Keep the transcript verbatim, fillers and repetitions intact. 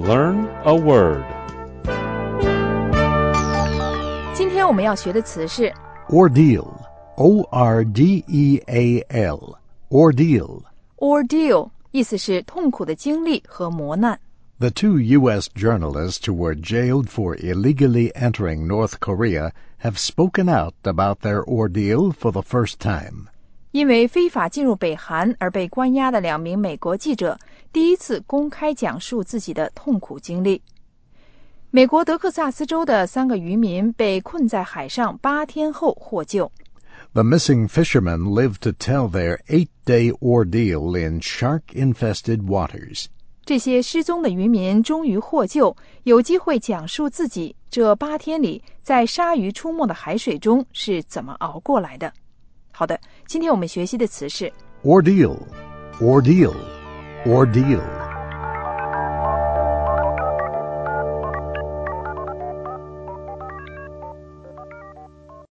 learn a word. 今天我们要学的词是 Ordeal, O R D E A L, ordeal. ordeal， 意思是痛苦的经历和磨难。 The two U S journalists who were jailed for illegally entering North Korea have spoken out about their ordeal for the first time. 因为非法进入北韩而被关押的两名美国记者第一次公开讲述自己的痛苦经历。美国德克萨斯州的三个渔民被困在海上八天后获救。 The missing fishermen lived to tell their eight-day ordeal in shark-infested waters. 这些失踪的渔民终于获救，有机会讲述自己这八天里在鲨鱼出没的海水中是怎么熬过来的。好的，今天我们学习的词是 Ordeal, ordeal, ordeal.